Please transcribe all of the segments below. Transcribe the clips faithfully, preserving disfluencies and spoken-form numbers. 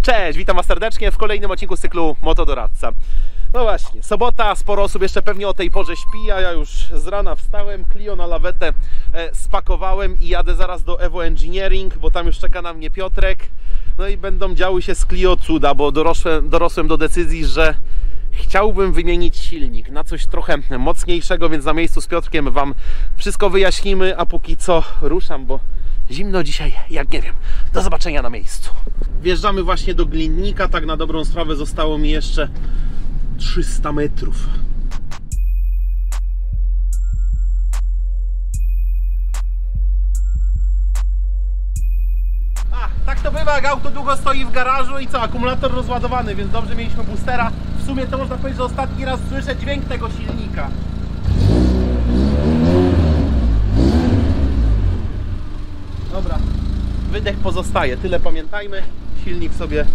Cześć, witam Was serdecznie w kolejnym odcinku z cyklu Motodoradca. No właśnie, sobota, sporo osób jeszcze pewnie o tej porze śpi, a ja już z rana wstałem, Clio na lawetę e, spakowałem i jadę zaraz do Evo Engineering, bo tam już czeka na mnie Piotrek. No i będą działy się z Clio cuda, bo dorosłem, dorosłem do decyzji, że chciałbym wymienić silnik na coś trochę mocniejszego, więc na miejscu z Piotrkiem Wam wszystko wyjaśnimy, a póki co ruszam, bo zimno dzisiaj, jak nie wiem. Do zobaczenia na miejscu. Wjeżdżamy właśnie do Glinnika, tak na dobrą sprawę zostało mi jeszcze trzysta metrów. A, tak to bywa, jak auto długo stoi w garażu i co, akumulator rozładowany, więc dobrze mieliśmy boostera. W sumie to można powiedzieć, że ostatni raz słyszę dźwięk tego silnika. Dobra, wydech pozostaje, tyle pamiętajmy, silnik sobie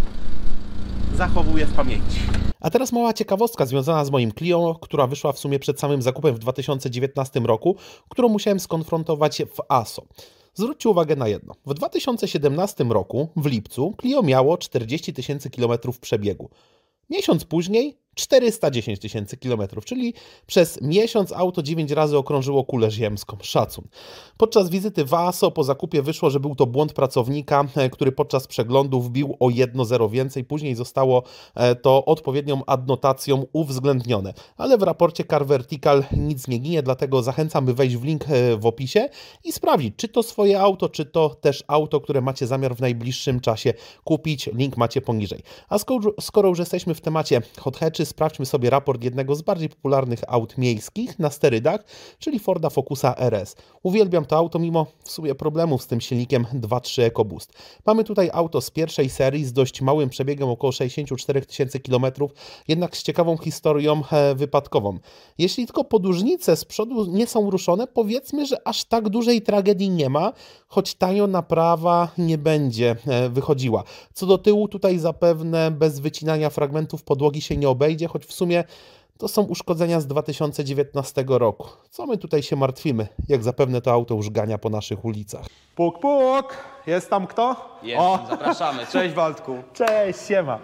zachowuje w pamięci. A teraz mała ciekawostka związana z moim Clio, która wyszła w sumie przed samym zakupem w dwa tysiące dziewiętnastym roku, którą musiałem skonfrontować w A S O. Zwróćcie uwagę na jedno. W dwa tysiące siedemnastym roku, w lipcu, Clio miało czterdzieści tysięcy kilometrów przebiegu. Miesiąc później czterysta dziesięć tysięcy kilometrów, czyli przez miesiąc auto dziewięć razy okrążyło kulę ziemską. Szacun. Podczas wizyty w A S O po zakupie wyszło, że był to błąd pracownika, który podczas przeglądu wbił o jedno zero więcej. Później zostało to odpowiednią adnotacją uwzględnione. Ale w raporcie Car Vertical nic nie ginie, dlatego zachęcam, by wejść w link w opisie i sprawdzić, czy to swoje auto, czy to też auto, które macie zamiar w najbliższym czasie kupić. Link macie poniżej. A skoro, skoro już jesteśmy w temacie hot hatchy, sprawdźmy sobie raport jednego z bardziej popularnych aut miejskich na sterydach, czyli Forda Focusa R S. Uwielbiam to auto mimo w sumie problemów z tym silnikiem dwa trzy EcoBoost. Mamy tutaj auto z pierwszej serii z dość małym przebiegiem, około sześćdziesiąt cztery tysiące kilometrów, jednak z ciekawą historią e, wypadkową. Jeśli tylko podłużnice z przodu nie są ruszone, powiedzmy, że aż tak dużej tragedii nie ma, choć tanio naprawa nie będzie e, wychodziła. Co do tyłu, tutaj zapewne bez wycinania fragmentów podłogi się nie obejdzie, choć w sumie to są uszkodzenia z dwa tysiące dziewiętnastego roku. Co my tutaj się martwimy, jak zapewne to auto już gania po naszych ulicach. Puk, puk! Jest tam kto? Jest, o. Zapraszamy. Cześć Waldku. Cześć, siema.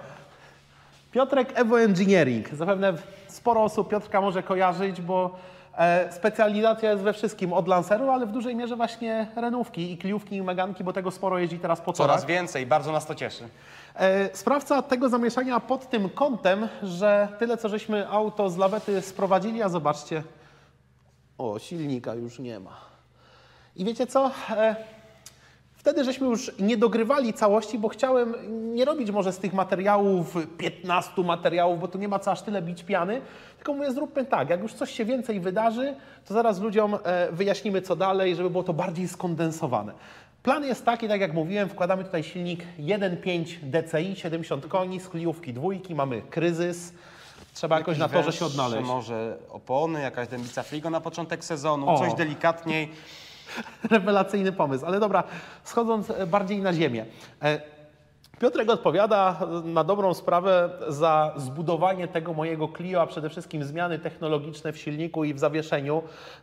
Piotrek Evo Engineering. Zapewne sporo osób Piotrka może kojarzyć, bo e, specjalizacja jest we wszystkim od Lanceru, ale w dużej mierze właśnie Renówki i Cliówki i Meganki, bo tego sporo jeździ teraz po torach. Coraz więcej, bardzo nas to cieszy. Sprawca tego zamieszania pod tym kątem, że tyle co żeśmy auto z lawety sprowadzili, a zobaczcie, o, silnika już nie ma. I wiecie co? Wtedy żeśmy już nie dogrywali całości, bo chciałem nie robić może z tych materiałów piętnastu materiałów, bo tu nie ma co aż tyle bić piany, tylko mówię, zróbmy tak, jak już coś się więcej wydarzy, to zaraz ludziom wyjaśnimy co dalej, żeby było to bardziej skondensowane. Plan jest taki, tak jak mówiłem, wkładamy tutaj silnik jeden przecinek pięć D C I, siedemdziesiąt koni, z Cliówki dwójki, mamy kryzys, trzeba jakoś na torze się odnaleźć. Może opony, jakaś dębica frigo na początek sezonu, O. coś delikatniej. Rewelacyjny pomysł, ale dobra, schodząc bardziej na ziemię. Piotrek odpowiada na dobrą sprawę za zbudowanie tego mojego Clio, a przede wszystkim zmiany technologiczne w silniku i w zawieszeniu.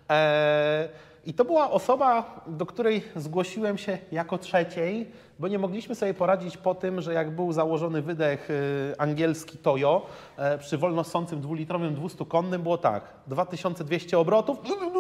I to była osoba, do której zgłosiłem się jako trzeciej, bo nie mogliśmy sobie poradzić po tym, że jak był założony wydech angielski Toyo przy wolnosącym dwulitrowym dwustukonnym było tak, dwa tysiące dwieście obrotów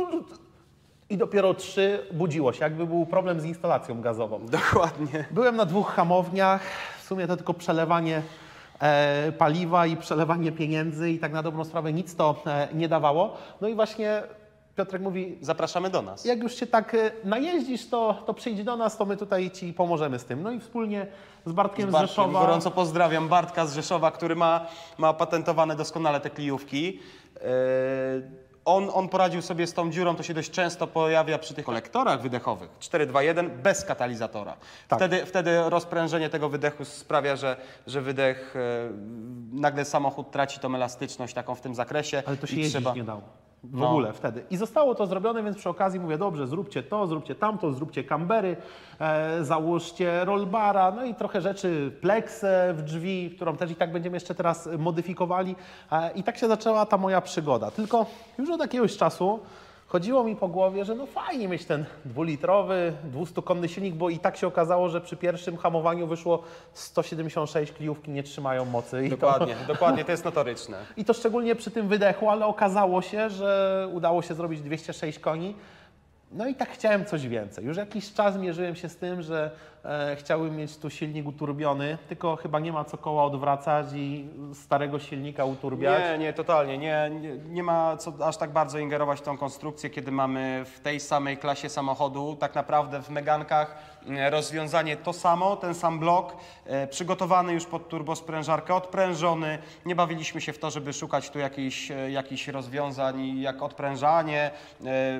i dopiero trzy budziło się, jakby był problem z instalacją gazową. Dokładnie. Byłem na dwóch hamowniach, w sumie to tylko przelewanie e, paliwa i przelewanie pieniędzy i tak na dobrą sprawę nic to e, nie dawało. No i właśnie Piotrek mówi, zapraszamy do nas. Jak już się tak najeździsz, to, to przyjdź do nas, to my tutaj Ci pomożemy z tym. No i wspólnie z Bartkiem z, z Bartkiem, Rzeszowa. Gorąco pozdrawiam Bartka z Rzeszowa, który ma, ma patentowane doskonale te Cliówki. Yy, on, on poradził sobie z tą dziurą, to się dość często pojawia przy tych kolektorach wydechowych. cztery dwa jeden bez katalizatora. Tak. Wtedy, wtedy rozprężenie tego wydechu sprawia, że, że wydech, yy, nagle samochód traci tą elastyczność taką w tym zakresie. Ale to się i jeździć trzeba... nie dało. W No. ogóle wtedy. I zostało to zrobione, więc przy okazji mówię, dobrze, zróbcie to, zróbcie tamto, zróbcie cambery, e, załóżcie rollbara, no i trochę rzeczy, pleksę w drzwi, którą też i tak będziemy jeszcze teraz modyfikowali. E, I tak się zaczęła ta moja przygoda. Tylko już od jakiegoś czasu chodziło mi po głowie, że no fajnie mieć ten dwulitrowy, dwustukonny silnik, bo i tak się okazało, że przy pierwszym hamowaniu wyszło sto siedemdziesiąt sześć, kliówki nie trzymają mocy. I Dokładnie, to, dokładnie, to jest notoryczne. I to szczególnie przy tym wydechu, ale okazało się, że udało się zrobić dwieście sześć koni. No i tak chciałem coś więcej. Już jakiś czas mierzyłem się z tym, że e, chciałbym mieć tu silnik uturbiony, tylko chyba nie ma co koła odwracać i starego silnika uturbiać. Nie, nie, totalnie. Nie, nie, nie ma co aż tak bardzo ingerować w tą konstrukcję, kiedy mamy w tej samej klasie samochodu, tak naprawdę w Megankach e, rozwiązanie to samo, ten sam blok, e, przygotowany już pod turbosprężarkę, odprężony. Nie bawiliśmy się w to, żeby szukać tu jakichś, e, jakichś rozwiązań jak odprężanie, e,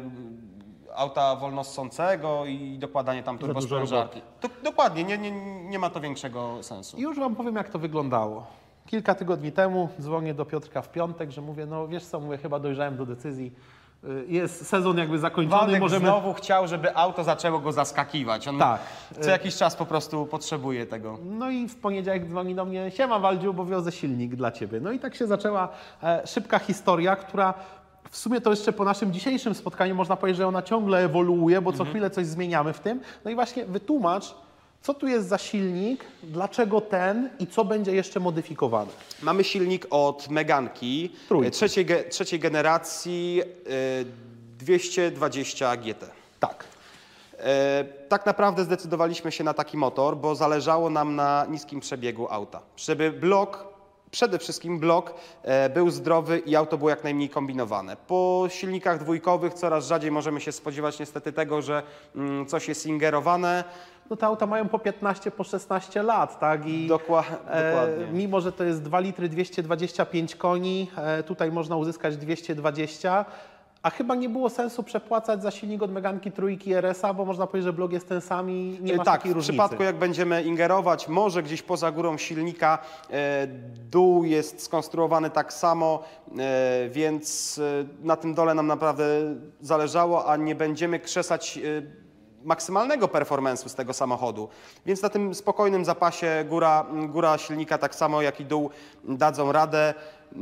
auta wolnossącego i dokładanie tam turbosprężarki. Do, dokładnie, nie, nie, nie ma to większego sensu. I już Wam powiem, jak to wyglądało. Kilka tygodni temu dzwonię do Piotrka w piątek, że mówię, no wiesz co, mówię, chyba dojrzałem do decyzji. Jest sezon jakby zakończony. Waldek możemy... znowu chciał, żeby auto zaczęło go zaskakiwać. On tak. co jakiś czas po prostu potrzebuje tego. No i w poniedziałek dzwoni do mnie, siema Waldziu, bo wiozę silnik dla Ciebie. No i tak się zaczęła e, szybka historia, która w sumie to jeszcze po naszym dzisiejszym spotkaniu można powiedzieć, że ona ciągle ewoluuje, bo co mhm. chwilę coś zmieniamy w tym. No i właśnie wytłumacz, co tu jest za silnik, dlaczego ten i co będzie jeszcze modyfikowane. Mamy silnik od Meganki trzeciej, ge, trzeciej generacji yy, dwieście dwadzieścia G T. Tak. Yy, tak naprawdę zdecydowaliśmy się na taki motor, bo zależało nam na niskim przebiegu auta. Żeby blok Przede wszystkim blok e, był zdrowy i auto było jak najmniej kombinowane. Po silnikach dwójkowych coraz rzadziej możemy się spodziewać niestety tego, że mm, coś jest ingerowane. No te auta mają po piętnaście, po szesnaście lat, tak? I Dokła e, dokładnie. Mimo, że to jest dwa litry, dwieście dwadzieścia pięć koni, e, tutaj można uzyskać dwieście dwadzieścia. A chyba nie było sensu przepłacać za silnik od Meganki trójki R S a, bo można powiedzieć, że blok jest ten sam i nie ma tak, takiej różnicy. Tak, w przypadku jak będziemy ingerować, może gdzieś poza górą silnika, e, dół jest skonstruowany tak samo, e, więc e, na tym dole nam naprawdę zależało, a nie będziemy krzesać e, maksymalnego performance'u z tego samochodu. Więc na tym spokojnym zapasie góra, góra silnika tak samo jak i dół dadzą radę.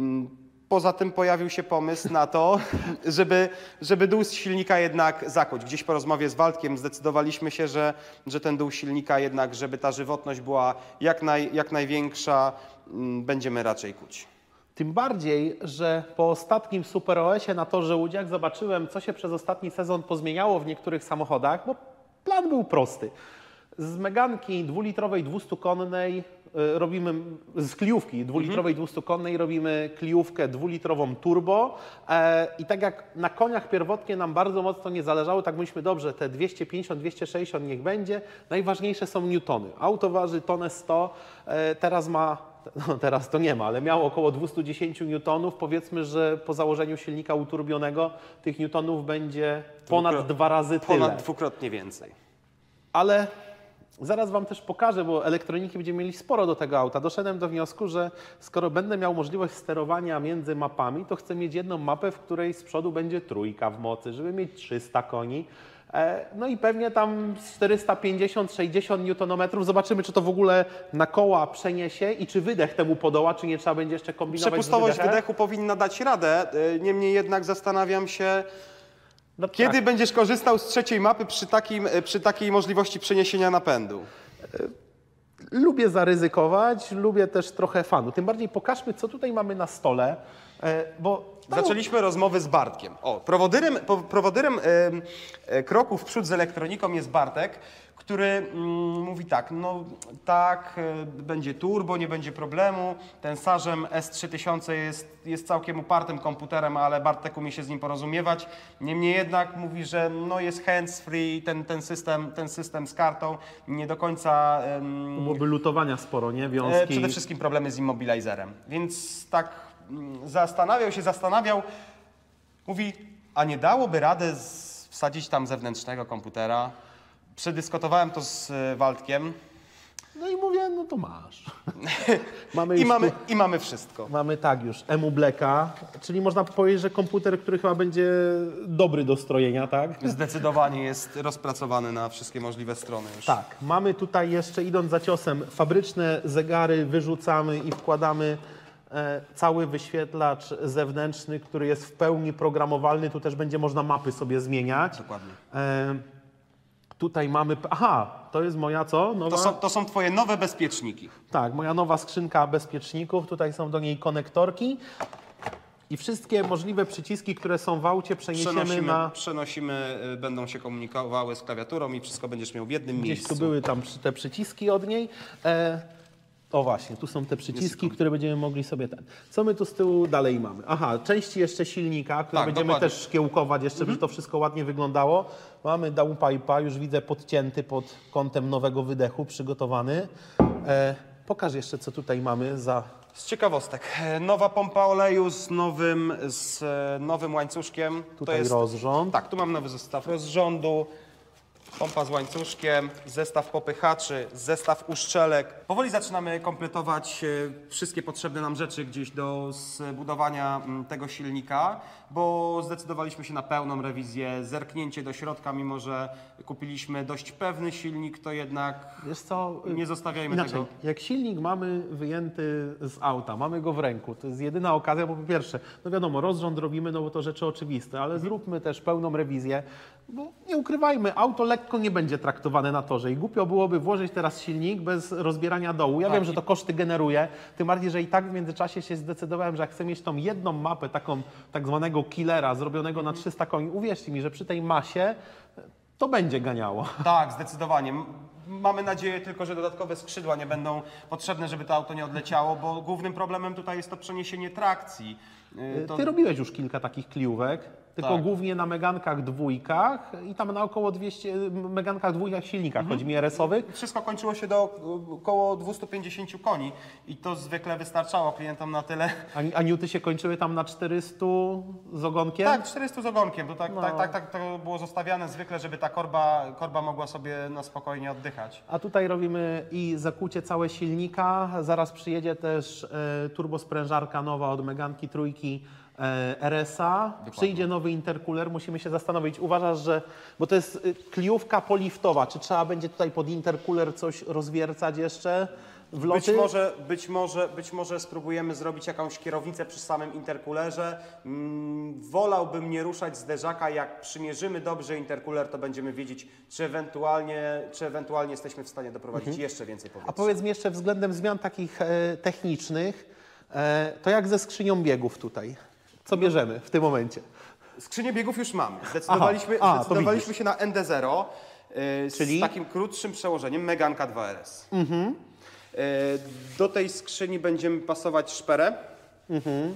Poza tym pojawił się pomysł na to, żeby, żeby dół z silnika jednak zakuć. Gdzieś po rozmowie z Waldkiem zdecydowaliśmy się, że, że ten dół silnika jednak, żeby ta żywotność była jak, naj, jak największa, będziemy raczej kuć. Tym bardziej, że po ostatnim Super O S ie na Torze Łudziak zobaczyłem, co się przez ostatni sezon pozmieniało w niektórych samochodach, bo plan był prosty. Z Meganki dwulitrowej, dwustukonnej robimy, z kliówki dwulitrowej, dwustukonnej robimy kliówkę dwulitrową turbo e, i tak jak na koniach pierwotnie nam bardzo mocno nie zależało, tak myślimy, dobrze, te dwieście pięćdziesiąt, dwieście sześćdziesiąt niech będzie, najważniejsze są newtony. Auto waży tonę sto, e, teraz ma, no teraz to nie ma, ale miało około dwieście dziesięć newtonów, powiedzmy, że po założeniu silnika uturbionego tych newtonów będzie ponad Dwukro dwa razy tyle. Ponad dwukrotnie więcej. Ale zaraz Wam też pokażę, bo elektroniki będziemy mieli sporo do tego auta. Doszedłem do wniosku, że skoro będę miał możliwość sterowania między mapami, to chcę mieć jedną mapę, w której z przodu będzie trójka w mocy, żeby mieć trzysta koni. No i pewnie tam czterysta pięćdziesiąt sześćdziesiąt niutonometrów. Zobaczymy, czy to w ogóle na koła przeniesie i czy wydech temu podoła, czy nie trzeba będzie jeszcze kombinować Przepustowość z wydechem. wydechu powinna dać radę. Niemniej jednak zastanawiam się, No kiedy tak. będziesz korzystał z trzeciej mapy przy, takim, przy takiej możliwości przeniesienia napędu? Lubię zaryzykować, lubię też trochę fanu. Tym bardziej pokażmy, co tutaj mamy na stole, bo... Zaczęliśmy rozmowy z Bartkiem. O, prowodyrem, prowodyrem e, e, kroków w przód z elektroniką jest Bartek, który mm, mówi tak, no tak, e, będzie turbo, nie będzie problemu. Ten Sarzem S trzy tysiące jest, jest całkiem upartym komputerem, ale Bartek umie się z nim porozumiewać. Niemniej jednak mówi, że no jest hands-free, ten, ten, system, ten system z kartą nie do końca... Um, Byłoby lutowania sporo, nie? Wiązki. E, przede wszystkim problemy z immobilizerem. Więc tak mm, zastanawiał się, zastanawiał. Mówi, a nie dałoby rady z, wsadzić tam zewnętrznego komputera? Przedyskutowałem to z y, Waldkiem. No i mówię, no to masz. mamy I, już mamy, tu, I mamy wszystko. mamy tak już, Emu Blacka, czyli można powiedzieć, że komputer, który chyba będzie dobry do strojenia, tak? Zdecydowanie jest rozpracowany na wszystkie możliwe strony już. Tak, mamy tutaj jeszcze, idąc za ciosem, fabryczne zegary wyrzucamy i wkładamy E, cały wyświetlacz zewnętrzny, który jest w pełni programowalny, tu też będzie można mapy sobie zmieniać. Dokładnie. E, tutaj mamy, aha, to jest moja co? Nowa? To są, to są twoje nowe bezpieczniki. Tak, moja nowa skrzynka bezpieczników, tutaj są do niej konektorki i wszystkie możliwe przyciski, które są w aucie, przeniesiemy Przenosimy, na... przenosimy, y, będą się komunikowały z klawiaturą i wszystko będziesz miał w jednym Gdzieś miejscu. tu były tam przy- te przyciski od niej. E, o właśnie, tu są te przyciski, które będziemy mogli sobie ten. Co my tu z tyłu dalej mamy? Aha, części jeszcze silnika, które Tak, będziemy dokładnie. też szkiełkować jeszcze, żeby to wszystko ładnie wyglądało. Mamy downpipe'a, już widzę podcięty pod kątem nowego wydechu, przygotowany. E, pokaż jeszcze, co tutaj mamy za... Z ciekawostek, e, nowa pompa oleju z nowym, z e, nowym łańcuszkiem. Tutaj to jest, rozrząd. Tak, tu mam nowy zestaw rozrządu, pompa z łańcuszkiem, zestaw popychaczy, zestaw uszczelek. Powoli zaczynamy kompletować e, wszystkie potrzebne nam rzeczy gdzieś do zbudowania m, tego silnika, bo zdecydowaliśmy się na pełną rewizję, zerknięcie do środka, mimo że kupiliśmy dość pewny silnik, to jednak Wiesz co? nie zostawiajmy Inaczej, tego. jak silnik mamy wyjęty z auta, mamy go w ręku, to jest jedyna okazja, bo po pierwsze, no wiadomo, rozrząd robimy, no bo to rzeczy oczywiste, ale zróbmy też pełną rewizję, bo nie ukrywajmy, auto lekko nie będzie traktowane na torze i głupio byłoby włożyć teraz silnik bez rozbierania dołu. Ja Tak. wiem, że to koszty generuje, tym bardziej, że i tak w międzyczasie się zdecydowałem, że jak chcę mieć tą jedną mapę, taką tak zwanego killera, zrobionego na trzysta koni, uwierzcie mi, że przy tej masie to będzie ganiało. Tak, zdecydowanie. M- Mamy nadzieję tylko, że dodatkowe skrzydła nie będą potrzebne, żeby to auto nie odleciało, bo głównym problemem tutaj jest to przeniesienie trakcji. Yy, To... Ty robiłeś już kilka takich kliówek, tylko Tak. głównie na megankach dwójkach i tam na około dwieście megankach dwójkach silnikach, chodzi mi R S-owych. Wszystko kończyło się do około dwieście pięćdziesiąt koni i to zwykle wystarczało klientom na tyle. A, a niuty się kończyły tam na czterysta z ogonkiem? Tak, czterysta z ogonkiem, to tak, No. tak, tak, tak to było zostawiane zwykle, żeby ta korba, korba mogła sobie na spokojnie oddychać. A tutaj robimy i zakłucie całe silnika, zaraz przyjedzie też e, turbosprężarka nowa od meganki trójki e, R S-a, przyjdzie nowy intercooler, musimy się zastanowić, uważasz, że, bo to jest y, kliówka poliftowa, czy trzeba będzie tutaj pod intercooler coś rozwiercać jeszcze? Wloty? Być może, być, może, być może spróbujemy zrobić jakąś kierownicę przy samym intercoolerze. Mm, wolałbym nie ruszać zderzaka. Jak przymierzymy dobrze intercooler, to będziemy wiedzieć, czy ewentualnie, czy ewentualnie jesteśmy w stanie doprowadzić jeszcze więcej powietrza. A powiedz mi jeszcze względem zmian takich e, technicznych, e, to jak ze skrzynią biegów tutaj? Co bierzemy w tym momencie? Skrzynię biegów już mamy. Zdecydowaliśmy, Aha. A, to zdecydowaliśmy się na N D zero yy, Czyli? z takim krótszym przełożeniem Meganka dwa R S. Mhm. Do tej skrzyni będziemy pasować szperę. Mhm.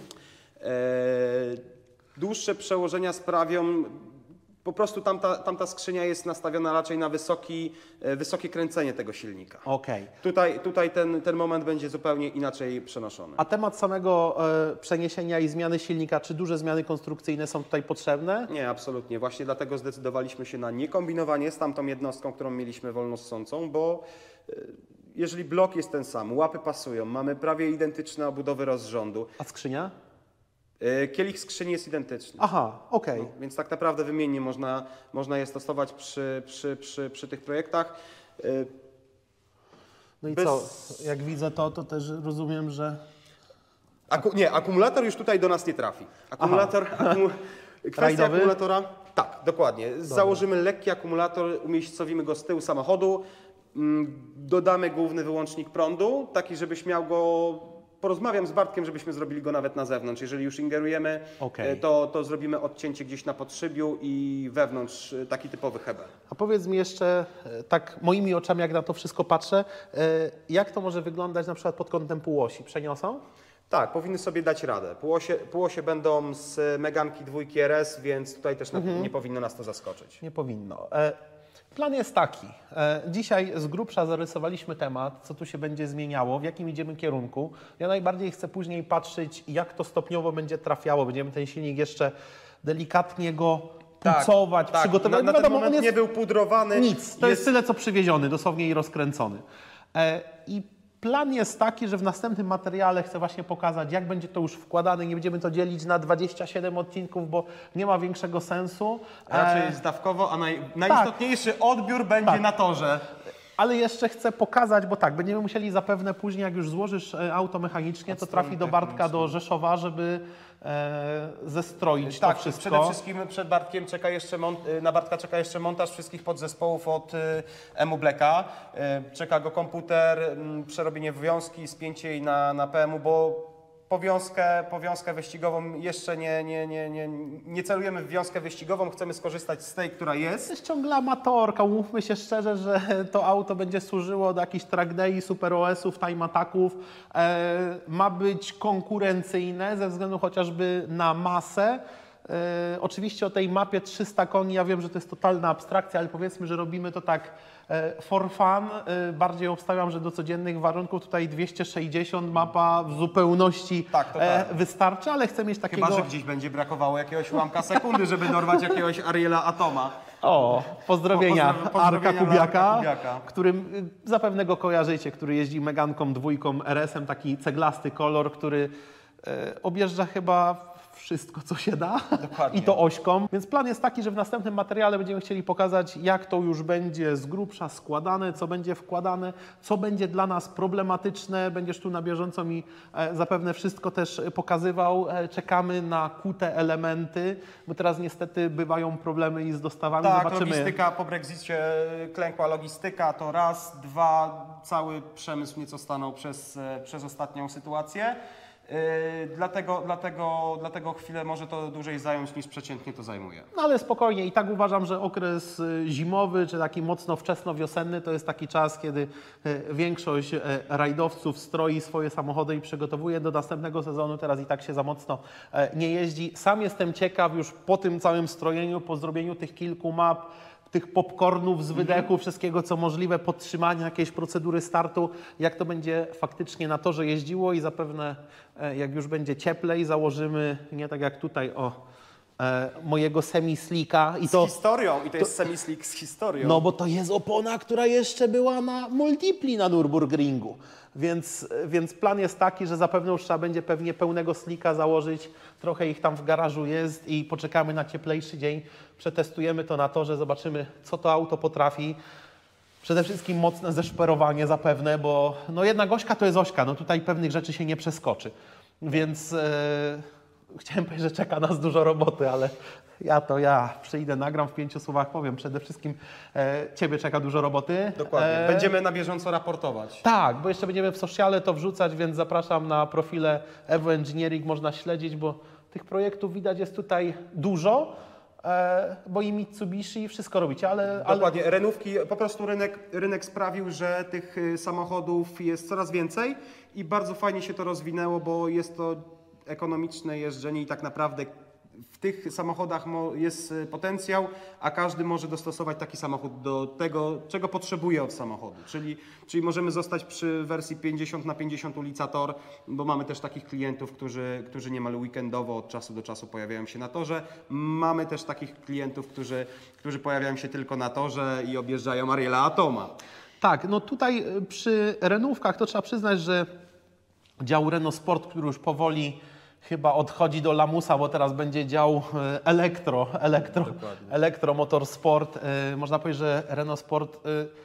Dłuższe przełożenia sprawią, po prostu tamta, tamta skrzynia jest nastawiona raczej na wysoki, e, wysokie kręcenie tego silnika. Okej. Tutaj, tutaj ten, ten moment będzie zupełnie inaczej przenoszony. A temat samego e, przeniesienia i zmiany silnika, czy duże zmiany konstrukcyjne są tutaj potrzebne? Nie, absolutnie. Właśnie dlatego zdecydowaliśmy się na niekombinowanie z tamtą jednostką, którą mieliśmy wolnossącą, bo e, jeżeli blok jest ten sam, łapy pasują, mamy prawie identyczne obudowy rozrządu, A skrzynia? e, kielich skrzyni jest identyczny. Aha, okej. No, więc tak naprawdę wymiennie można, można je stosować przy, przy, przy, przy tych projektach. E, No i bez- co? Jak widzę to, to też rozumiem, że... Aku, nie, akumulator już tutaj do nas nie trafi. Akumulator, akumu, kwestia Rajdowy? akumulatora, tak, dokładnie. Założymy lekki akumulator, umiejscowimy go z tyłu samochodu, mm, dodamy główny wyłącznik prądu, taki żebyś miał go, porozmawiam z Bartkiem, żebyśmy zrobili go nawet na zewnątrz. Jeżeli już ingerujemy, Okej. e, to, to zrobimy odcięcie gdzieś na podszybiu i wewnątrz e, taki typowy hebel. A powiedz mi jeszcze, e, tak moimi oczami, jak na to wszystko patrzę, e, jak to może wyglądać na przykład pod kątem półosi? Przeniosą? Tak, powinny sobie dać radę. Półosie, półosie będą z Meganki dwójki R S, więc tutaj też na, nie powinno nas to zaskoczyć. Nie powinno. E, Plan jest taki. E, Dzisiaj z grubsza zarysowaliśmy temat, co tu się będzie zmieniało, w jakim idziemy kierunku. Ja najbardziej chcę później patrzeć, jak to stopniowo będzie trafiało. Będziemy ten silnik jeszcze delikatnie go pucować, tak. przygotować. Na, na No ten wiadomo, moment on jest nie był pudrowany. nic. To jest... tyle, co przywieziony, dosłownie i rozkręcony. E, I plan jest taki, że w następnym materiale chcę właśnie pokazać, jak będzie to już wkładane. Nie będziemy to dzielić na dwadzieścia siedem odcinków, bo nie ma większego sensu. Raczej E, zdawkowo, a naj, najistotniejszy odbiór będzie Tak. na torze. Ale jeszcze chcę pokazać, bo tak, będziemy musieli zapewne później, jak już złożysz auto mechanicznie, to trafi do Bartka, do Rzeszowa, żeby e, zestroić tak, to wszystko. Przede wszystkim przed Bartkiem czeka jeszcze na Bartka czeka jeszcze montaż wszystkich podzespołów od Emu Blacka. Czeka go komputer, przerobienie wiązki, spięcie jej na, na P M U, bo Powiązkę, powiązkę wyścigową jeszcze nie, nie, nie, nie, nie celujemy w wiązkę wyścigową, chcemy skorzystać z tej, która jest. To jest ciągle amatorka, umówmy się szczerze, że to auto będzie służyło do jakichś track day, super O S-ów, time attacków. E, ma być konkurencyjne ze względu chociażby na masę. E, oczywiście o tej mapie trzysta koni, ja wiem, że to jest totalna abstrakcja, ale powiedzmy, że robimy to tak e, for fun. E, bardziej obstawiam, że do codziennych warunków tutaj dwieście sześćdziesiąt mapa w zupełności tak, to e, tak. wystarczy, ale chcę mieć takiego... Chyba że gdzieś będzie brakowało jakiegoś ułamka sekundy, żeby dorwać jakiegoś Ariela Atoma. O, pozdrowienia, Po, pozdrowienia Arka Kubiaka, Arka Kubiaka, którym y, zapewne go kojarzycie, który jeździ Meganką dwójką R S-em, taki ceglasty kolor, który y, objeżdża chyba wszystko, co się da. Dokładnie. I to ośką. Więc plan jest taki, że w następnym materiale będziemy chcieli pokazać, jak to już będzie z grubsza składane, co będzie wkładane, co będzie dla nas problematyczne. Będziesz tu na bieżąco mi e, zapewne wszystko też pokazywał. E, czekamy na kute elementy, bo teraz niestety bywają problemy i z dostawami. Tak, Zobaczymy. logistyka po Brexicie, klękła logistyka, to raz, dwa, cały przemysł nieco stanął przez, przez ostatnią sytuację. Yy, dlatego, dlatego, dlatego chwilę może to dłużej zająć niż przeciętnie to zajmuje. No ale spokojnie i tak uważam, że okres zimowy czy taki mocno wczesnowiosenny to jest taki czas, kiedy większość rajdowców stroi swoje samochody i przygotowuje do następnego sezonu. Teraz i tak się za mocno nie jeździ. Sam jestem ciekaw już po tym całym strojeniu, po zrobieniu tych kilku map, tych popcornów z wydechu, wszystkiego co możliwe, podtrzymania jakiejś procedury startu, jak to będzie faktycznie na torze jeździło i zapewne jak już będzie cieplej, założymy, nie tak jak tutaj, o e, mojego semi-slika. I z to, historią i to, to jest semi-slick z historią. No bo to jest opona, która jeszcze była na multipli na Nürburgringu. Więc, więc plan jest taki, że zapewne już trzeba będzie pewnie pełnego slika założyć. Trochę ich tam w garażu jest i poczekamy na cieplejszy dzień. Przetestujemy to na torze, zobaczymy, co to auto potrafi. Przede wszystkim mocne zeszperowanie zapewne, bo no jednak Ośka to jest Ośka. No tutaj pewnych rzeczy się nie przeskoczy. Więc e, chciałem powiedzieć, że czeka nas dużo roboty, ale ja to ja przyjdę, nagram, w pięciu słowach powiem. Przede wszystkim e, Ciebie czeka dużo roboty. Dokładnie. E, Będziemy na bieżąco raportować. Tak, bo jeszcze będziemy w sociale to wrzucać, więc zapraszam na profile Evo Engineering, można śledzić, bo tych projektów widać jest tutaj dużo, e, bo i Mitsubishi wszystko robicie, ale... Dokładnie, ale... renówki, po prostu rynek, rynek sprawił, że tych samochodów jest coraz więcej i bardzo fajnie się to rozwinęło, bo jest to ekonomiczne jeżdżenie i tak naprawdę w tych samochodach jest potencjał, a każdy może dostosować taki samochód do tego, czego potrzebuje od samochodu. Czyli, czyli możemy zostać przy wersji pięćdziesiąt na pięćdziesiąt ulica Tor, bo mamy też takich klientów, którzy, którzy niemal weekendowo od czasu do czasu pojawiają się na torze. Mamy też takich klientów, którzy, którzy pojawiają się tylko na torze i objeżdżają Ariela Atoma. Tak, no tutaj przy renówkach to trzeba przyznać, że dział Renault Sport, który już powoli chyba odchodzi do lamusa, bo teraz będzie dział elektro, elektro, elektro motorsport. Można powiedzieć, że Renault Sport,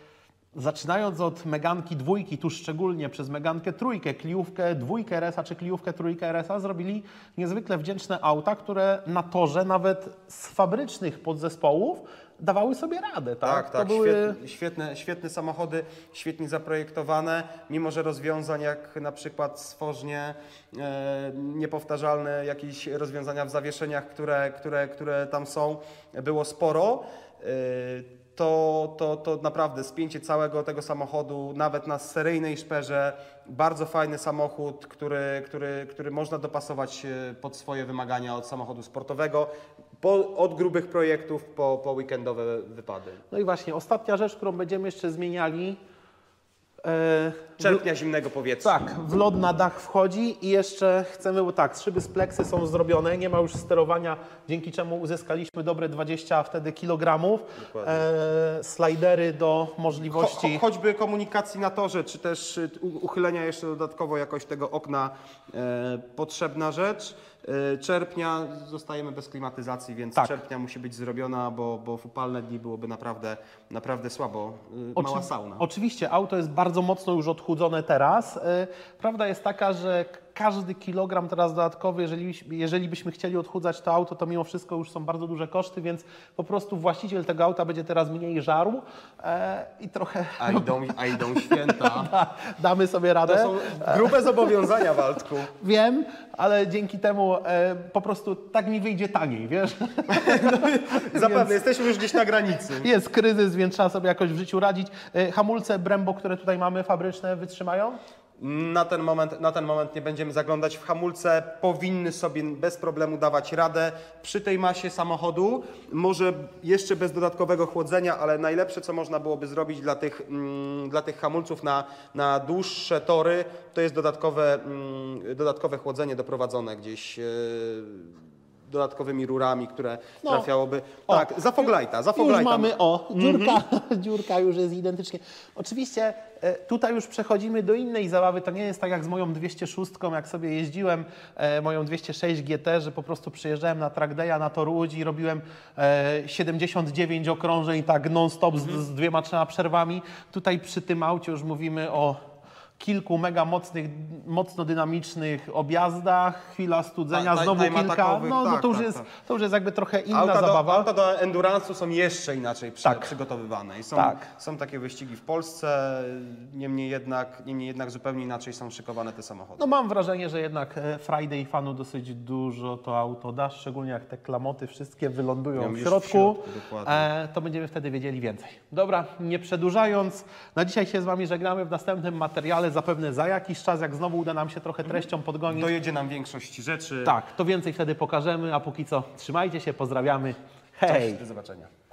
zaczynając od Meganki dwójki, tu szczególnie przez Megankę trójkę, Kliówkę dwójkę R S a czy Kliówkę trójkę R S a, zrobili niezwykle wdzięczne auta, które na torze nawet z fabrycznych podzespołów dawały sobie radę. Tak, tak, tak. To były... Świetne, świetne, świetne samochody, świetnie zaprojektowane, mimo że rozwiązań jak na przykład stworznie, e, niepowtarzalne jakieś rozwiązania w zawieszeniach, które, które, które tam są, było sporo. E, To, to, to naprawdę spięcie całego tego samochodu, nawet na seryjnej szperze, bardzo fajny samochód, który, który, który można dopasować pod swoje wymagania od samochodu sportowego, po, od grubych projektów po, po weekendowe wypady. No i właśnie, ostatnia rzecz, którą będziemy jeszcze zmieniali. E, Czerpnia zimnego powietrza. Tak, wlot na dach wchodzi i jeszcze chcemy, bo tak, szyby z pleksy są zrobione, nie ma już sterowania, dzięki czemu uzyskaliśmy dobre dwadzieścia wtedy kilogramów. E, slajdery do możliwości... Cho, choćby komunikacji na torze, czy też uchylenia jeszcze dodatkowo jakoś tego okna, e, potrzebna rzecz. Yy, czerpnia zostajemy bez klimatyzacji, więc Tak. czerpnia musi być zrobiona, bo, bo w upalne dni byłoby naprawdę, naprawdę słabo. Yy, Oczy- mała sauna. Oczywiście, auto jest bardzo mocno już odchudzone teraz. Y, Prawda jest taka, że k- każdy kilogram teraz dodatkowy, jeżeli, jeżeli byśmy chcieli odchudzać to auto, to mimo wszystko już są bardzo duże koszty, więc po prostu właściciel tego auta będzie teraz mniej żarł e, i trochę A idą, a idą święta. da, damy sobie radę. To są grube zobowiązania, Waldku. Wiem, ale dzięki temu e, po prostu tak mi wyjdzie taniej, wiesz? Zapewne, jesteśmy już gdzieś na granicy. Jest kryzys, więc trzeba sobie jakoś w życiu radzić. E, Hamulce Brembo, które tutaj mamy, fabryczne, wytrzymają? Na ten moment, na ten moment nie będziemy zaglądać w hamulce. Powinny sobie bez problemu dawać radę przy tej masie samochodu. Może jeszcze bez dodatkowego chłodzenia, ale najlepsze, co można byłoby zrobić dla tych, mm, dla tych hamulców na, na dłuższe tory, to jest dodatkowe, mm, dodatkowe chłodzenie doprowadzone gdzieś yy, dodatkowymi rurami, które No. trafiałoby. O, tak, za Foglajta, za Już Foglajta. mamy, o, dziurka, dziurka już jest identycznie. Oczywiście e, tutaj już przechodzimy do innej zabawy. To nie jest tak jak z moją dwieście sześć, jak sobie jeździłem, e, moją dwieście sześć G T, że po prostu przyjeżdżałem na track day'a na tor Łódź i robiłem e, siedemdziesiąt dziewięć okrążeń tak non-stop z, z dwiema, trzema przerwami. Tutaj przy tym aucie już mówimy o kilku mega mocnych, mocno dynamicznych objazdach, chwila studzenia, Ta- ta- znowu time kilka. atakowych, No, no tak, to, już tak, jest, tak. to już jest jakby trochę inna Auta do, zabawa. auta do endurance'u są jeszcze inaczej przy, Tak. przygotowywane. I są, Tak. są takie wyścigi w Polsce, niemniej jednak, niemniej jednak zupełnie inaczej są szykowane te samochody. No mam wrażenie, że jednak e, Friday fanu dosyć dużo to auto da, szczególnie jak te klamoty wszystkie wylądują Miał w już w środku, środku, dokładnie. e, to będziemy wtedy wiedzieli więcej. Dobra, nie przedłużając, na dzisiaj się z Wami żegnamy. W następnym materiale zapewne za jakiś czas, jak znowu uda nam się trochę treścią podgonić, Dojedzie nam większość rzeczy. tak, to więcej wtedy pokażemy, a póki co trzymajcie się, pozdrawiamy, hej! Cześć, do zobaczenia.